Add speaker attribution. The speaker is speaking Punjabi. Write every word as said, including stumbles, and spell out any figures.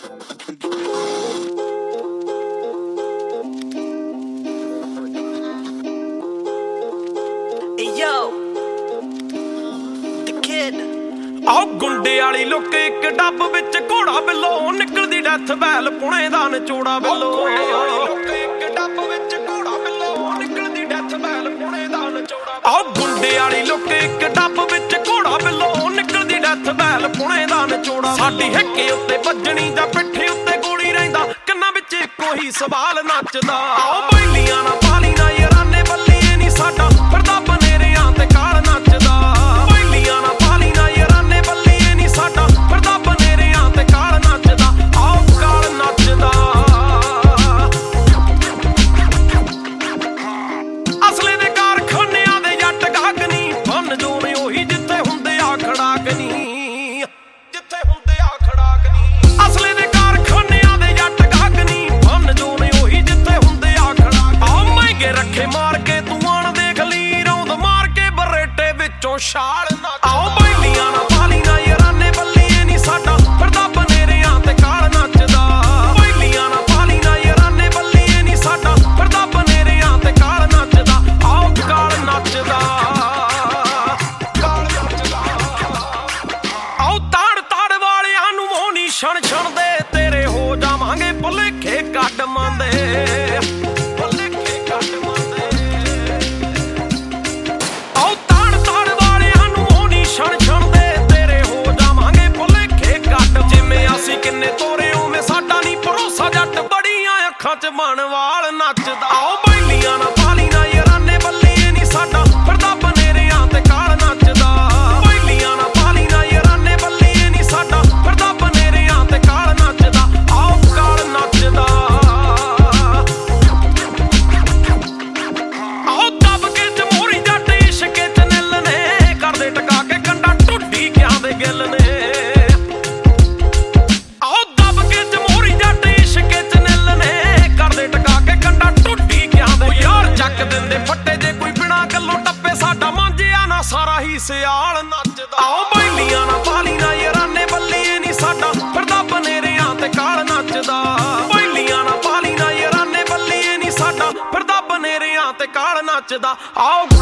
Speaker 1: ਆਹ ਗੁੰਡੇ ਵਾਲੀ ਲੁੱਕ ਇੱਕ ਡੱਬ ਵਿੱਚ ਘੋੜਾ ਬਿੱਲੋ ਨਿਕਲਦੀ ਡੈਥ ਬੈਲ ਪੁਣੇ ਦਾ ਨਚੋੜਾ ਬਿੱਲੋ ਇੱਕ ਡੱਬ ਵਿੱਚ ਘੋੜਾ ਬਿੱਲੋ ਨਿਕਲਦੀ ਡੈਥ ਬੈਲ ਪੁਣੇ ਦਾ ਨਚੋੜਾ ਆਹ ਗੁੰਡੇ ਵਾਲੀ ਲੁੱਕ ਇੱਕ ਡੱਬ ਵਿੱਚ ਘੋੜਾ ਬਿੱਲੋ ਨਿਕਲਦੀ ਡੈਥ ਬੈਲ ਪੁਣੇ ਦਾ ਨਚੋੜਾ ਸਾਡੀ ਹਿੱਕੇ ਉੱਤੇ ਵੱਜਣੀ ਜਾਂ ਪਿੱਠੇ ਉੱਤੇ ਗੋਲੀ ਰਹਿੰਦਾ ਕੰਨਾਂ ਵਿੱਚ ਇੱਕੋ ਹੀ ਸਵਾਲ ਨੱਚਦਾ ਆਹ ਬੈਲੀਆਂ ਨਾ ਪਾਲੀ ਨਾ ਯਾਰਾਨੇ ਬੱਲੀਏ ਨੀ ਸਾਡਾ ਫਿਰਦਾ ਬਨੇਰਿਆਂ ਤੇ ਕਾਲ ਨੱਚਦਾ ਬੈਲੀਆਂ ਨਾ ਪਾਲੀ ਨਾ ਯਾਰਾਨੇ ਬੱਲੀਏ ਨੀ ਸਾਡਾ ਫਿਰਦਾ ਬਨੇਰਿਆਂ ਤੇ ਕਾਲ ਨੱਚਦਾ ਆਹ ਕਾਲ ਨੱਚਦਾ ਅਸਲੇ ਦੇ ਕਾਰਖਾਨਿਆਂ ਦੇ ਜੱਟ ਗਾਗਨੀ ਫਨ ਜੋਨ ਉਹੀ ਜਿੱਥੇ ਹੁੰਦੇ ਆ ਖੜਾਕਨੀ ਜਿੱਥੇ ਹੁੰਦੇ ਆ ਖੜਾਕਨੀ ਅਸਲੇ ਦੇ ਕਾਰਖਾਨਿਆਂ ਦੇ ਜੱਟ ਗਾਗਨੀ ਫਨ ਜੋਨ ਉਹੀ ਜਿੱਥੇ ਹੁੰਦੇ ਆ ਖੜਾਕ ਆਹ ਮਹਿੰਗੇ ਰੱਖੇ ਮਾਰ ਕੇ ਤੂੰ ਆਣ ਦੇਖ ਲਈ ਰੌਂਦ ਮਾਰ ਕੇ ਬਰੇਟੇ ਵਿੱਚੋਂ ਛਾਲ ਨੱਚ ਆਹ ਬੈਲੀਆਂ ਨਾ ਪਾਲੀ ਨਾ ਯਾਰਾਨੇ ਬੱਲੀਏ ਨੀ ਸਾਡਾ ਫਿਰਦਾ ਬਨੇਰਿਆਂ ਤੇ ਕਾਲ ਨੱਚਦਾ ਬੈਲੀਆਂ ਨਾ ਪਾਲੀ ਨਾ ਯਾਰਾਨੇ ਬੱਲੀਏ ਨੀ ਸਾਡਾ ਫਿਰਦਾ ਬਨੇਰਿਆਂ ਤੇ ਕਾਲ ਨੱਚਦਾ ਆਹ ਕਾਲ ਨੱਚਦਾ ਕਾਲ ਨੱਚਦਾ ਆਹ ਤਾੜ ਤਾੜ ਵਾਲਿਆਂ ਨੂੰ ਮੋਹ ਨੀ ਛਣ ਛਣ ਦੇ ਤੇਰੇ ਹੋ ਜਾਵਾਂਗੇ ਭੁਲੇਖੇ ਕੱਢ ਮੰਦੇ ਭੁਲੇਖੇ ਕੱਢ ਮੰਦੇ ਆਹ ਤਾੜ ਤਾੜ ਵਾਲਿਆਂ ਨੂੰ ਮੋਹ ਨੀ ਛਣ ਛਣ ਦੇ ਤੇਰੇ ਹੋ ਜਾਵਾਂਗੇ ਭੁਲੇਖੇ ਕੱਢ ਜਿਵੇਂ ਅਸੀਂ ਕਿੰਨੇ ਤੋਰੇ ਉਵੇਂ ਸਾਡਾ ਨੀ ਭਰੋਸਾ ਜੱਟ ਬੜੀਆਂ ਅੱਖਾਂ 'ਚ ਮਨ ਵਾਲ ਨੱਚਦਾ ਆਹ ਬੈਲੀਆਂ ਨਾ ਪਾਲੀ ਨਾ ਯਾਰਾਨੇ ਬੱਲੀਏ ਨੀ ਸਾਡਾ ਫਿਰਦਾ ਬਨੇਰਿਆਂ ਤੇ ਕਾਲ ਨੱਚਦਾ ਬੈਲੀਆਂ ਨਾ ਪਾਲੀ ਨਾ ਯਾਰਾਨੇ ਬੱਲੀਏ ਨੀ ਸਾਡਾ ਫਿਰਦਾ ਬਨੇਰਿਆਂ ਤੇ ਕਾਲ ਨੱਚਦਾ ਆਹ ਕਾਲ ਨੱਚਦਾ ਆਹ ਦੱਬ ਕੇ ਜਮਹੂਰੀ ਜੱਟ ਇਸ਼ਕੇ 'ਚ ਨਿੱਲ ਨੇ ਕਰਦੇ ਟਕਾ ਕੇ ਕੰਡਾ ਢੁੱਡੀ ਕਿਆਂ ਦੇ ਗਿੱਲ ਨੇ ਆਹ ਦੱਬ ਕੇ ਜਮਹੂਰੀ ਜੱਟ ਇਸ਼ਕੇ 'ਚ ਨਿੱਲ ਨੇ ਕਰਦੇ ਟਕਾ ਕੇ ਕੰਡਾ ਢੁੱਡੀ ਕਿਆਂ ਦੇ ਯਾਰ ਚੱਕ ਦਿੰਦੇ ਫੱਟੇ ਜੇ ਕੋਈ ਬਿਨਾਂ ਗੱਲੋਂ ਟੱਪੇ ਸਾਡਾ ਮਾਂਜਿਆ ਨਾ ਸਾਰਾ ਹੀ ਸਿਆਲ ਨੱਚਦਾ ਆਹ ਬੈਲੀਆਂ ਨਾ ਪਾਲੀ ਨਾ ਯਾਰਾਨੇ ਬੱਲੀਏ ਨੀ ਸਾਡਾ ਫਿਰਦਾ ਬਨੇਰਿਆਂ ਤੇ ਕਾਲ ਨੱਚਦਾ ਬੈਲੀਆਂ ਨਾ ਪਾਲੀ ਨਾ ਯਾਰਾਨੇ ਬੱਲੀਏ ਨੀ ਸਾਡਾ ਫਿਰਦਾ ਬਨੇਰਿਆਂ ਤੇ ਕਾਲ ਨੱਚਦਾ ਆਹ